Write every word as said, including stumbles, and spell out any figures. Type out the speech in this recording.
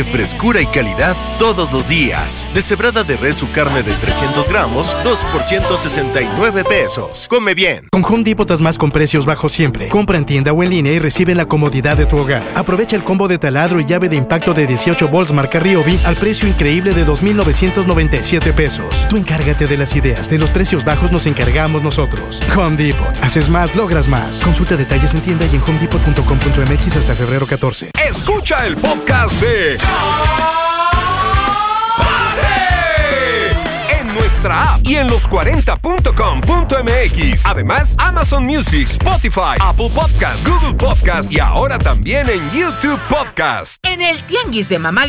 Frescura y calidad todos los días. Deshebrada de res su carne de trescientos gramos, dos por ciento sesenta y nueve pesos. Come bien. Con Home Depot estás más con precios bajos siempre. Compra en tienda o en línea y recibe la comodidad de tu hogar. Aprovecha el combo de taladro y llave de impacto de dieciocho volts marca Ryobi al precio increíble de dos mil novecientos noventa y siete pesos. Tú encárgate de las ideas, de los precios bajos nos encargamos nosotros. Home Depot. Haces más, logras más. Consulta detalles en tienda y en home depot punto com punto m x hasta febrero catorce. Escucha el podcast de en nuestra app y en los cuarenta punto com punto m x. Además, Amazon Music, Spotify, Apple Podcast, Google Podcast y ahora también en YouTube Podcast. En el Tianguis de Mamá